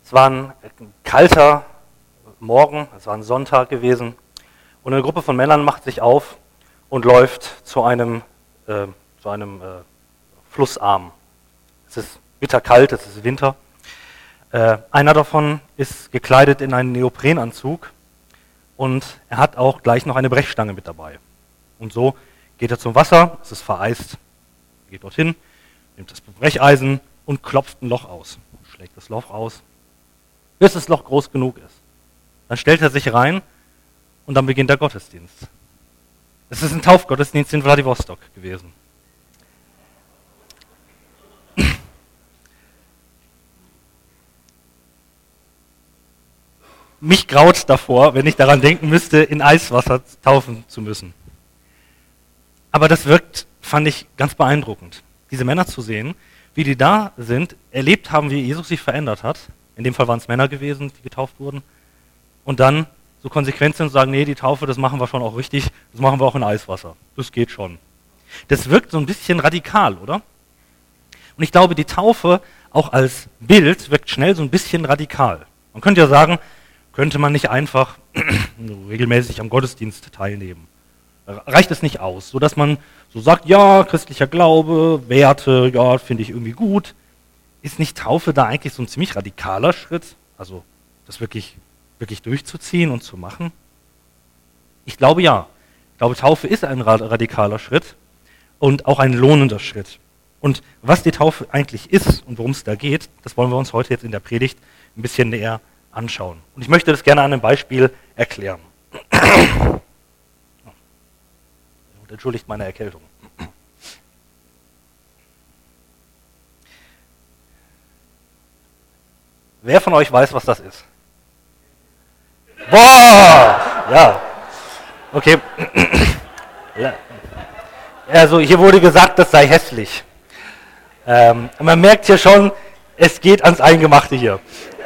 Es war ein kalter Morgen, es war ein Sonntag gewesen und eine Gruppe von Männern macht sich auf und läuft zu einem Flussarm. Es ist bitterkalt, es ist Winter. Einer davon ist gekleidet in einen Neoprenanzug und er hat auch gleich noch eine Brechstange mit dabei. Und so geht er zum Wasser, es ist vereist, er geht dorthin, nimmt das Brecheisen und klopft ein Loch aus. Schlägt das Loch aus, bis das Loch groß genug ist. Dann stellt er sich rein und dann beginnt der Gottesdienst. Es ist ein Taufgottesdienst in Wladiwostok gewesen. Mich graut davor, wenn ich daran denken müsste, in Eiswasser taufen zu müssen. Aber das wirkt, fand ich, ganz beeindruckend. Diese Männer zu sehen, wie die da sind, erlebt haben, wie Jesus sich verändert hat. In dem Fall waren es Männer gewesen, die getauft wurden. Und dann so konsequent sind und sagen, nee, die Taufe, das machen wir schon auch richtig, das machen wir auch in Eiswasser. Das geht schon. Das wirkt so ein bisschen radikal, oder? Und ich glaube, die Taufe auch als Bild wirkt schnell so ein bisschen radikal. Man könnte ja sagen, könnte man nicht einfach regelmäßig am Gottesdienst teilnehmen? Reicht es nicht aus, sodass man so sagt, ja, christlicher Glaube, Werte, ja, finde ich irgendwie gut. Ist nicht Taufe da eigentlich so ein ziemlich radikaler Schritt? Also das wirklich durchzuziehen und zu machen? Ich glaube ja. Ich glaube, Taufe ist ein radikaler Schritt und auch ein lohnender Schritt. Und was die Taufe eigentlich ist und worum es da geht, das wollen wir uns heute jetzt in der Predigt ein bisschen näher anschauen. Und ich möchte das gerne an einem Beispiel erklären. Und entschuldigt meine Erkältung. Wer von euch weiß, was das ist? Boah! Ja. Okay. Also hier wurde gesagt, das sei hässlich. Man merkt hier schon, es geht ans Eingemachte hier.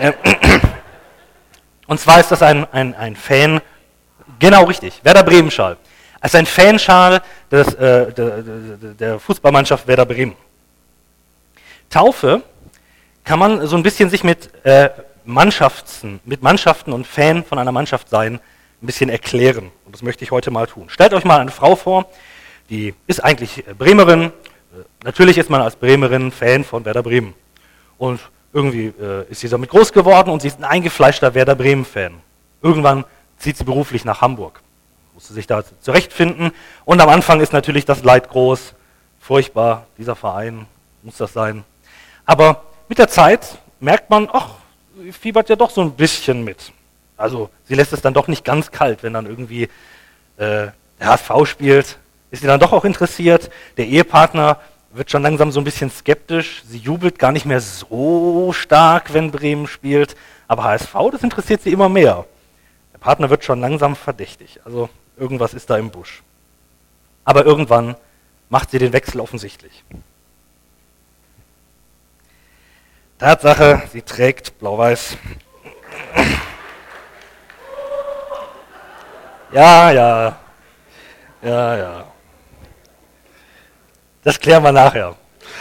Und zwar ist das ein Fan, genau richtig, Werder Bremen-Schal. Es ist ein Fanschal der Fußballmannschaft Werder Bremen. Taufe kann man so ein bisschen sich mit Mannschaften und Fan von einer Mannschaft sein, ein bisschen erklären. Und das möchte ich heute mal tun. Stellt euch mal eine Frau vor, die ist eigentlich Bremerin. Natürlich ist man als Bremerin Fan von Werder Bremen. Und irgendwie ist sie damit groß geworden und sie ist ein eingefleischter Werder Bremen-Fan. Irgendwann zieht sie beruflich nach Hamburg. Musste sich da zurechtfinden. Und am Anfang ist natürlich das Leid groß. Furchtbar, dieser Verein, muss das sein. Aber mit der Zeit merkt man, ach, sie fiebert ja doch so ein bisschen mit. Also sie lässt es dann doch nicht ganz kalt, wenn dann irgendwie der HSV spielt. Ist sie dann doch auch interessiert. Der Ehepartner wird schon langsam so ein bisschen skeptisch. Sie jubelt gar nicht mehr so stark, wenn Bremen spielt. Aber HSV, das interessiert sie immer mehr. Der Partner wird schon langsam verdächtig. Also irgendwas ist da im Busch. Aber irgendwann macht sie den Wechsel offensichtlich. Tatsache, sie trägt blau-weiß. Ja. Das klären wir nachher.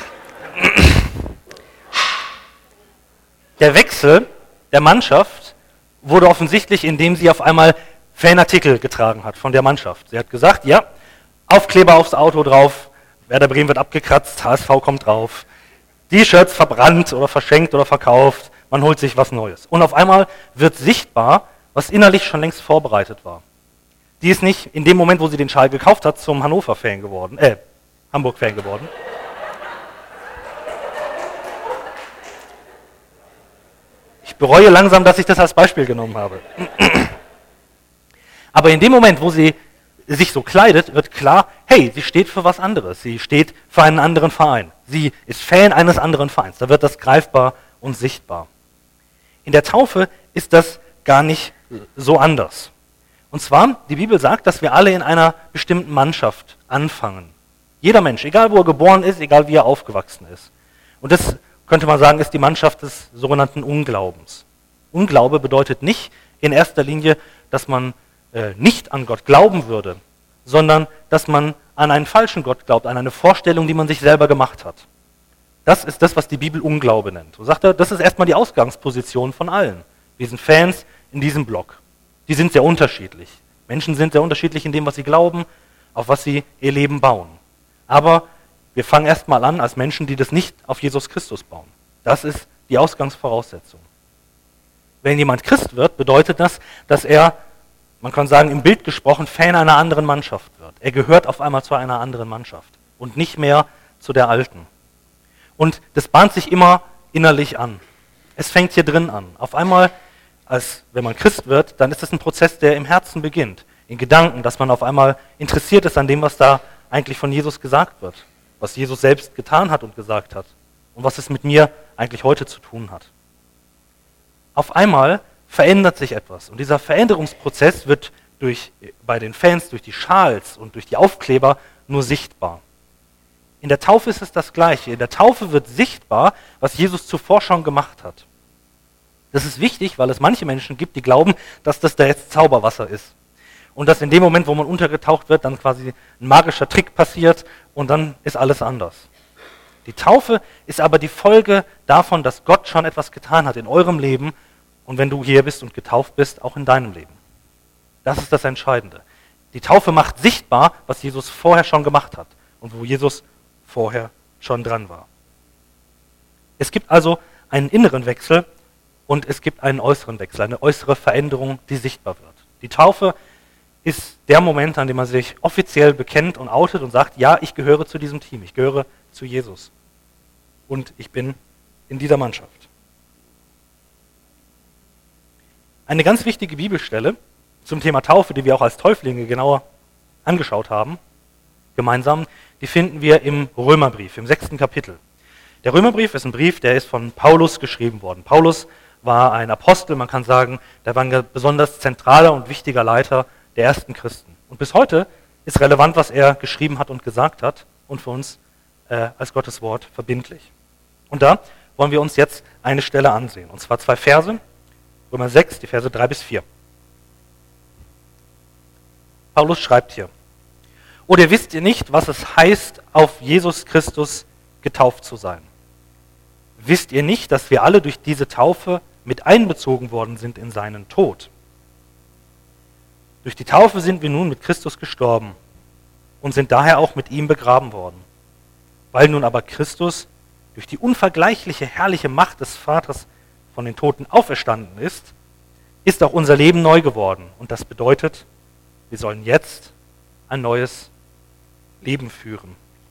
Der Wechsel der Mannschaft wurde offensichtlich, indem sie auf einmal Fanartikel getragen hat von der Mannschaft. Sie hat gesagt, ja, Aufkleber aufs Auto drauf, Werder Bremen wird abgekratzt, HSV kommt drauf. T-Shirts verbrannt oder verschenkt oder verkauft, man holt sich was Neues. Und auf einmal wird sichtbar, was innerlich schon längst vorbereitet war. Die ist nicht in dem Moment, wo sie den Schal gekauft hat, zum Hamburg-Fan geworden. Ich bereue langsam, dass ich das als Beispiel genommen habe. Aber in dem Moment, wo sie sich so kleidet, wird klar, hey, sie steht für was anderes. Sie steht für einen anderen Verein. Sie ist Fan eines anderen Vereins. Da wird das greifbar und sichtbar. In der Taufe ist das gar nicht so anders. Und zwar, die Bibel sagt, dass wir alle in einer bestimmten Mannschaft anfangen. Jeder Mensch, egal wo er geboren ist, egal wie er aufgewachsen ist. Und das, könnte man sagen, ist die Mannschaft des sogenannten Unglaubens. Unglaube bedeutet nicht in erster Linie, dass man nicht an Gott glauben würde, sondern dass man an einen falschen Gott glaubt, an eine Vorstellung, die man sich selber gemacht hat. Das ist das, was die Bibel Unglaube nennt. So sagt er, das ist erstmal die Ausgangsposition von allen. Wir sind Fans in diesem Block. Die sind sehr unterschiedlich. Menschen sind sehr unterschiedlich in dem, was sie glauben, auf was sie ihr Leben bauen. Aber wir fangen erstmal an als Menschen, die das nicht auf Jesus Christus bauen. Das ist die Ausgangsvoraussetzung. Wenn jemand Christ wird, bedeutet das, dass er, man kann sagen, im Bild gesprochen, Fan einer anderen Mannschaft wird. Er gehört auf einmal zu einer anderen Mannschaft und nicht mehr zu der alten. Und das bahnt sich immer innerlich an. Es fängt hier drin an. Auf einmal, wenn man Christ wird, dann ist das ein Prozess, der im Herzen beginnt. In Gedanken, dass man auf einmal interessiert ist an dem, was da eigentlich von Jesus gesagt wird. Was Jesus selbst getan hat und gesagt hat. Und was es mit mir eigentlich heute zu tun hat. Auf einmal verändert sich etwas. Und dieser Veränderungsprozess wird bei den Fans durch die Schals und durch die Aufkleber nur sichtbar. In der Taufe ist es das Gleiche. In der Taufe wird sichtbar, was Jesus zuvor schon gemacht hat. Das ist wichtig, weil es manche Menschen gibt, die glauben, dass das da jetzt Zauberwasser ist. Und dass in dem Moment, wo man untergetaucht wird, dann quasi ein magischer Trick passiert und dann ist alles anders. Die Taufe ist aber die Folge davon, dass Gott schon etwas getan hat in eurem Leben und wenn du hier bist und getauft bist, auch in deinem Leben. Das ist das Entscheidende. Die Taufe macht sichtbar, was Jesus vorher schon gemacht hat und wo Jesus vorher schon dran war. Es gibt also einen inneren Wechsel und es gibt einen äußeren Wechsel, eine äußere Veränderung, die sichtbar wird. Die Taufe ist der Moment, an dem man sich offiziell bekennt und outet und sagt, ja, ich gehöre zu diesem Team, ich gehöre zu Jesus und ich bin in dieser Mannschaft. Eine ganz wichtige Bibelstelle zum Thema Taufe, die wir auch als Täuflinge genauer angeschaut haben, gemeinsam, die finden wir im Römerbrief, im 6. Kapitel. Der Römerbrief ist ein Brief, der ist von Paulus geschrieben worden. Paulus war ein Apostel, man kann sagen, der war ein besonders zentraler und wichtiger Leiter der ersten Christen. Und bis heute ist relevant, was er geschrieben hat und gesagt hat und für uns als Gottes Wort verbindlich. Und da wollen wir uns jetzt eine Stelle ansehen, und zwar 2 Verse, Römer 6, die Verse 3 bis 4. Paulus schreibt hier, oder wisst ihr nicht, was es heißt, auf Jesus Christus getauft zu sein? Wisst ihr nicht, dass wir alle durch diese Taufe mit einbezogen worden sind in seinen Tod? Durch die Taufe sind wir nun mit Christus gestorben und sind daher auch mit ihm begraben worden. Weil nun aber Christus durch die unvergleichliche, herrliche Macht des Vaters von den Toten auferstanden ist, ist auch unser Leben neu geworden. Und das bedeutet, wir sollen jetzt ein neues Leben führen.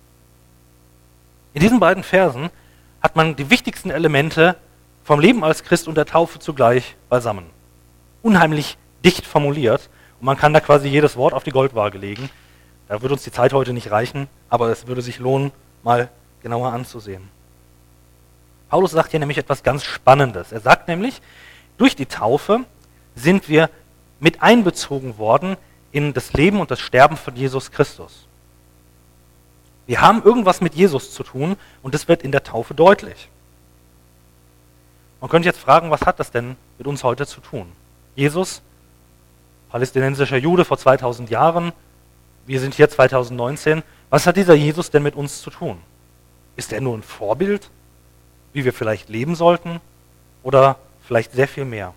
In diesen beiden Versen hat man die wichtigsten Elemente vom Leben als Christ und der Taufe zugleich beisammen. Unheimlich dicht formuliert und man kann da quasi jedes Wort auf die Goldwaage legen. Da würde uns die Zeit heute nicht reichen, aber es würde sich lohnen, mal genauer anzusehen. Paulus sagt hier nämlich etwas ganz Spannendes. Er sagt nämlich, durch die Taufe sind wir mit einbezogen worden in das Leben und das Sterben von Jesus Christus. Wir haben irgendwas mit Jesus zu tun und das wird in der Taufe deutlich. Man könnte jetzt fragen, was hat das denn mit uns heute zu tun? Jesus, palästinensischer Jude vor 2000 Jahren, wir sind hier 2019. Was hat dieser Jesus denn mit uns zu tun? Ist er nur ein Vorbild, wie wir vielleicht leben sollten oder vielleicht sehr viel mehr?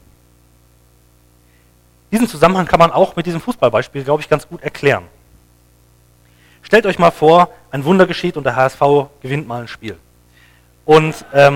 Diesen Zusammenhang kann man auch mit diesem Fußballbeispiel, glaube ich, ganz gut erklären. Stellt euch mal vor, ein Wunder geschieht und der HSV gewinnt mal ein Spiel. Und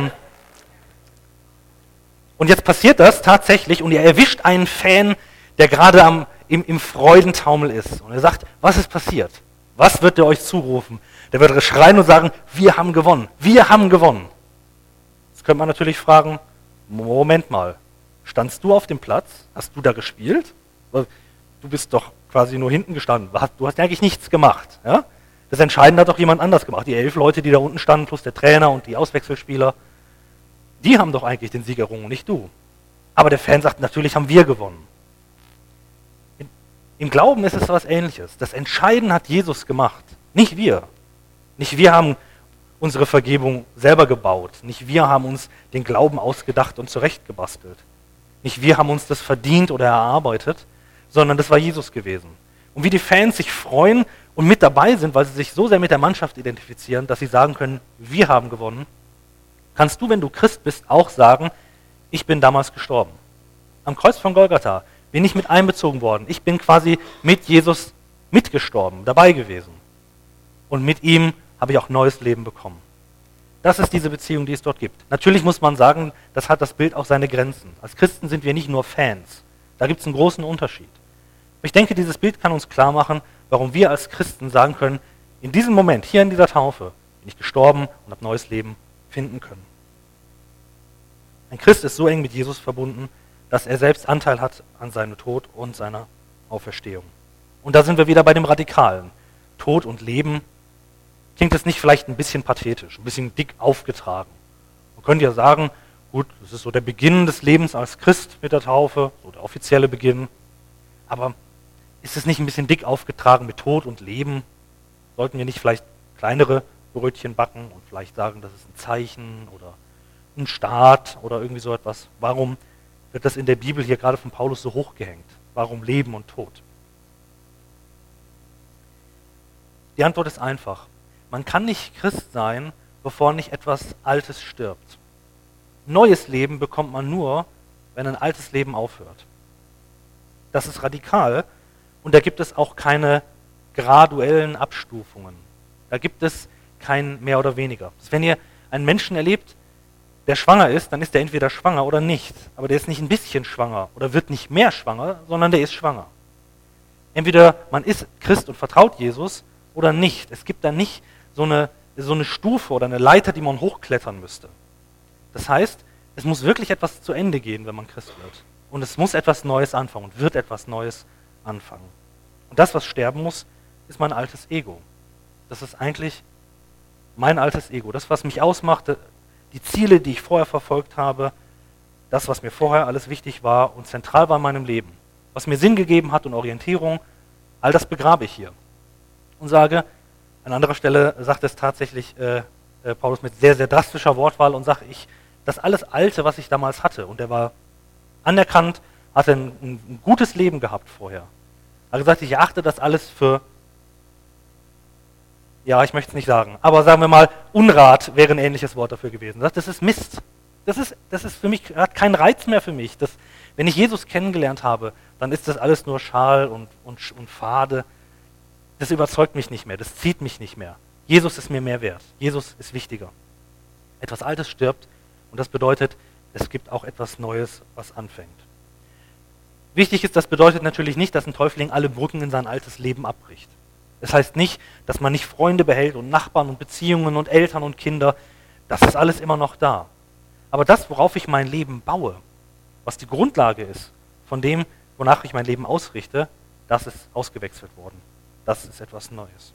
jetzt passiert das tatsächlich und ihr erwischt einen Fan, der gerade im Freudentaumel ist. Und er sagt, was ist passiert? Was wird der euch zurufen? Der wird schreien und sagen, wir haben gewonnen. Wir haben gewonnen. Jetzt könnte man natürlich fragen, Moment mal, standst du auf dem Platz? Hast du da gespielt? Du bist doch quasi nur hinten gestanden. Du hast ja eigentlich nichts gemacht. Ja? Das Entscheidende hat doch jemand anders gemacht. Die 11 Leute, die da unten standen, plus der Trainer und die Auswechselspieler, die haben doch eigentlich den Sieg errungen, nicht du. Aber der Fan sagt, natürlich haben wir gewonnen. Im Glauben ist es etwas Ähnliches. Das Entscheidende hat Jesus gemacht, nicht wir. Nicht wir haben unsere Vergebung selber gebaut. Nicht wir haben uns den Glauben ausgedacht und zurechtgebastelt. Nicht wir haben uns das verdient oder erarbeitet, sondern das war Jesus gewesen. Und wie die Fans sich freuen und mit dabei sind, weil sie sich so sehr mit der Mannschaft identifizieren, dass sie sagen können, wir haben gewonnen, kannst du, wenn du Christ bist, auch sagen, ich bin damals gestorben. Am Kreuz von Golgatha bin ich mit einbezogen worden. Ich bin quasi mit Jesus mitgestorben, dabei gewesen. Und mit ihm habe ich auch neues Leben bekommen. Das ist diese Beziehung, die es dort gibt. Natürlich muss man sagen, das hat das Bild auch seine Grenzen. Als Christen sind wir nicht nur Fans. Da gibt es einen großen Unterschied. Aber ich denke, dieses Bild kann uns klar machen, warum wir als Christen sagen können, in diesem Moment, hier in dieser Taufe, bin ich gestorben und habe neues Leben finden können. Ein Christ ist so eng mit Jesus verbunden, dass er selbst Anteil hat an seinem Tod und seiner Auferstehung. Und da sind wir wieder bei dem Radikalen. Tod und Leben, klingt das nicht vielleicht ein bisschen pathetisch, ein bisschen dick aufgetragen? Man könnte ja sagen, gut, das ist so der Beginn des Lebens als Christ mit der Taufe, so der offizielle Beginn. Aber ist es nicht ein bisschen dick aufgetragen mit Tod und Leben? Sollten wir nicht vielleicht kleinere Brötchen backen und vielleicht sagen, das ist ein Zeichen oder ein Staat oder irgendwie so etwas? Warum wird das in der Bibel hier gerade von Paulus so hochgehängt? Warum Leben und Tod? Die Antwort ist einfach. Man kann nicht Christ sein, bevor nicht etwas Altes stirbt. Neues Leben bekommt man nur, wenn ein altes Leben aufhört. Das ist radikal und da gibt es auch keine graduellen Abstufungen. Da gibt es kein mehr oder weniger. Wenn ihr einen Menschen erlebt, der schwanger ist, dann ist er entweder schwanger oder nicht. Aber der ist nicht ein bisschen schwanger oder wird nicht mehr schwanger, sondern der ist schwanger. Entweder man ist Christ und vertraut Jesus oder nicht. Es gibt da nicht so eine Stufe oder eine Leiter, die man hochklettern müsste. Das heißt, es muss wirklich etwas zu Ende gehen, wenn man Christ wird. Und es muss etwas Neues anfangen und wird etwas Neues anfangen. Und das, was sterben muss, ist mein altes Ego. Das ist eigentlich mein altes Ego. Das, was mich ausmachte, die Ziele, die ich vorher verfolgt habe, das, was mir vorher alles wichtig war und zentral war in meinem Leben, was mir Sinn gegeben hat und Orientierung, all das begrabe ich hier. Und sage, an anderer Stelle sagt es tatsächlich Paulus mit sehr, sehr drastischer Wortwahl und sage ich, das alles Alte, was ich damals hatte, und er war anerkannt, hatte ein gutes Leben gehabt vorher. Er hat gesagt, ich erachte das alles für, ja, ich möchte es nicht sagen, aber sagen wir mal, Unrat wäre ein ähnliches Wort dafür gewesen. Er sagt, das ist Mist. Das ist für mich, hat keinen Reiz mehr für mich. Wenn ich Jesus kennengelernt habe, dann ist das alles nur Schal und Fade. Das überzeugt mich nicht mehr, das zieht mich nicht mehr. Jesus ist mir mehr wert. Jesus ist wichtiger. Etwas Altes stirbt und das bedeutet, es gibt auch etwas Neues, was anfängt. Wichtig ist, das bedeutet natürlich nicht, dass ein Täufling alle Brücken in sein altes Leben abbricht. Das heißt nicht, dass man nicht Freunde behält und Nachbarn und Beziehungen und Eltern und Kinder. Das ist alles immer noch da. Aber das, worauf ich mein Leben baue, was die Grundlage ist von dem, wonach ich mein Leben ausrichte, das ist ausgewechselt worden. Das ist etwas Neues.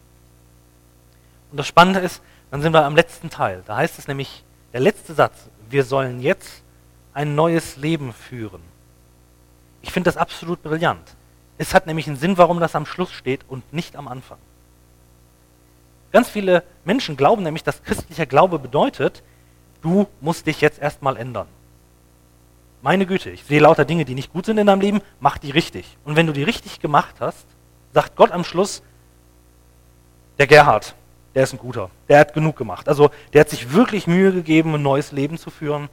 Und das Spannende ist, dann sind wir am letzten Teil. Da heißt es nämlich, der letzte Satz, wir sollen jetzt ein neues Leben führen. Ich finde das absolut brillant. Es hat nämlich einen Sinn, warum das am Schluss steht und nicht am Anfang. Ganz viele Menschen glauben nämlich, dass christlicher Glaube bedeutet, du musst dich jetzt erstmal ändern. Meine Güte, ich sehe lauter Dinge, die nicht gut sind in deinem Leben, mach die richtig. Und wenn du die richtig gemacht hast, sagt Gott am Schluss, der Gerhard, der ist ein Guter, der hat genug gemacht. Also der hat sich wirklich Mühe gegeben, ein neues Leben zu führen.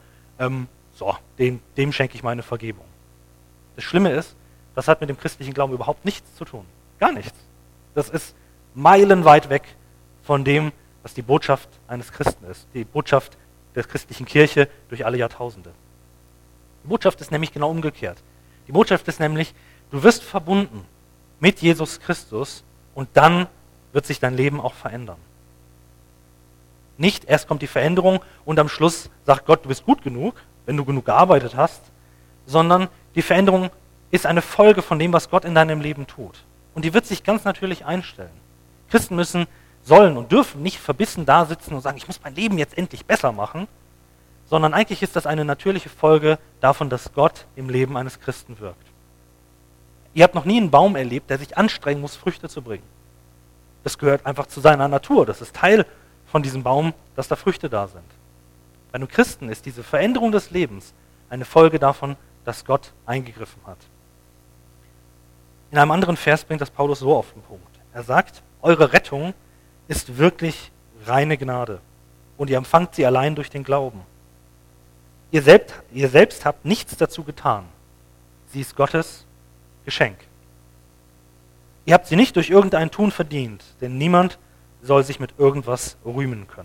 Dem schenke ich meine Vergebung. Das Schlimme ist, das hat mit dem christlichen Glauben überhaupt nichts zu tun. Gar nichts. Das ist meilenweit weg von dem, was die Botschaft eines Christen ist. Die Botschaft der christlichen Kirche durch alle Jahrtausende. Die Botschaft ist nämlich genau umgekehrt. Die Botschaft ist nämlich, du wirst verbunden mit Jesus Christus und dann wird sich dein Leben auch verändern. Nicht erst kommt die Veränderung und am Schluss sagt Gott, du bist gut genug, wenn du genug gearbeitet hast, sondern die Veränderung ist eine Folge von dem, was Gott in deinem Leben tut. Und die wird sich ganz natürlich einstellen. Christen sollen und dürfen nicht verbissen da sitzen und sagen, ich muss mein Leben jetzt endlich besser machen, sondern eigentlich ist das eine natürliche Folge davon, dass Gott im Leben eines Christen wirkt. Ihr habt noch nie einen Baum erlebt, der sich anstrengen muss, Früchte zu bringen. Das gehört einfach zu seiner Natur. Das ist Teil von diesem Baum, dass da Früchte da sind. Bei einem Christen ist diese Veränderung des Lebens eine Folge davon, dass Gott eingegriffen hat. In einem anderen Vers bringt das Paulus so auf den Punkt. Er sagt, Eure Rettung ist wirklich reine Gnade und ihr empfangt sie allein durch den Glauben. Ihr selbst habt nichts dazu getan. Sie ist Gottes Geschenk. Ihr habt sie nicht durch irgendein Tun verdient, denn niemand soll sich mit irgendwas rühmen können.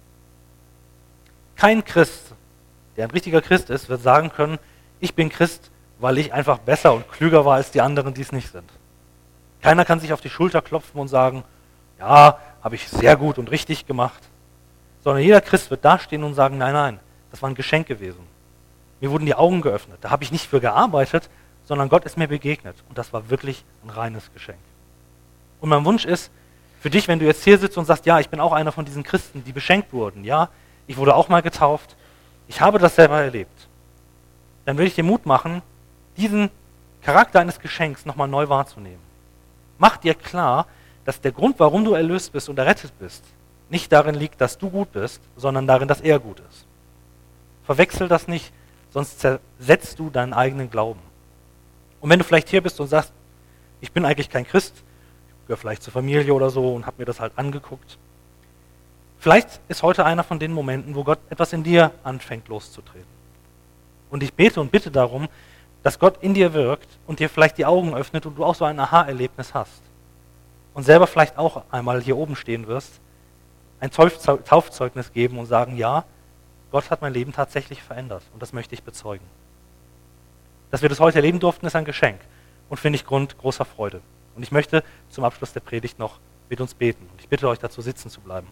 Kein Christ, der ein richtiger Christ ist, wird sagen können, ich bin Christ, weil ich einfach besser und klüger war als die anderen, die es nicht sind. Keiner kann sich auf die Schulter klopfen und sagen, ja, habe ich sehr gut und richtig gemacht. Sondern jeder Christ wird dastehen und sagen, nein, nein, das war ein Geschenk gewesen. Mir wurden die Augen geöffnet. Da habe ich nicht für gearbeitet, sondern Gott ist mir begegnet. Und das war wirklich ein reines Geschenk. Und mein Wunsch ist, für dich, wenn du jetzt hier sitzt und sagst, ja, ich bin auch einer von diesen Christen, die beschenkt wurden, ja, ich wurde auch mal getauft, ich habe das selber erlebt, dann will ich dir Mut machen, diesen Charakter eines Geschenks nochmal neu wahrzunehmen. Mach dir klar, dass der Grund, warum du erlöst bist und errettet bist, nicht darin liegt, dass du gut bist, sondern darin, dass er gut ist. Verwechsel das nicht, sonst zersetzt du deinen eigenen Glauben. Und wenn du vielleicht hier bist und sagst, ich bin eigentlich kein Christ, ich gehöre vielleicht zur Familie oder so und habe mir das halt angeguckt, vielleicht ist heute einer von den Momenten, wo Gott etwas in dir anfängt loszutreten. Und ich bete und bitte darum, dass Gott in dir wirkt und dir vielleicht die Augen öffnet und du auch so ein Aha-Erlebnis hast. Und selber vielleicht auch einmal hier oben stehen wirst, ein Taufzeugnis geben und sagen, ja, Gott hat mein Leben tatsächlich verändert und das möchte ich bezeugen. Dass wir das heute erleben durften, ist ein Geschenk und finde ich Grund großer Freude. Und ich möchte zum Abschluss der Predigt noch mit uns beten. Und ich bitte euch dazu, sitzen zu bleiben.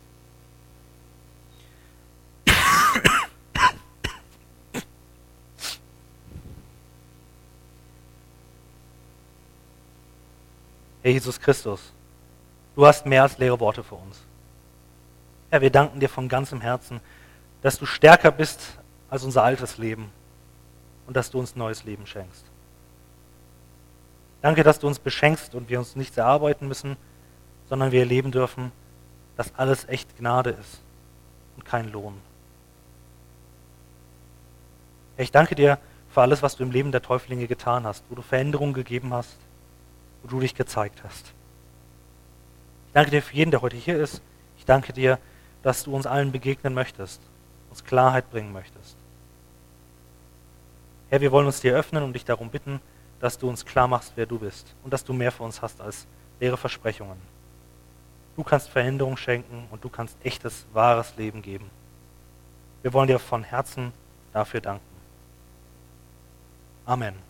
Herr Jesus Christus, du hast mehr als leere Worte für uns. Herr, wir danken dir von ganzem Herzen, dass du stärker bist als unser altes Leben und dass du uns neues Leben schenkst. Danke, dass du uns beschenkst und wir uns nichts erarbeiten müssen, sondern wir erleben dürfen, dass alles echt Gnade ist und kein Lohn. Herr, ich danke dir für alles, was du im Leben der Täuflinge getan hast, wo du Veränderungen gegeben hast, wo du dich gezeigt hast. Ich danke dir für jeden, der heute hier ist. Ich danke dir, dass du uns allen begegnen möchtest, uns Klarheit bringen möchtest. Herr, wir wollen uns dir öffnen und dich darum bitten, dass du uns klar machst, wer du bist und dass du mehr für uns hast als leere Versprechungen. Du kannst Veränderung schenken und du kannst echtes, wahres Leben geben. Wir wollen dir von Herzen dafür danken. Amen.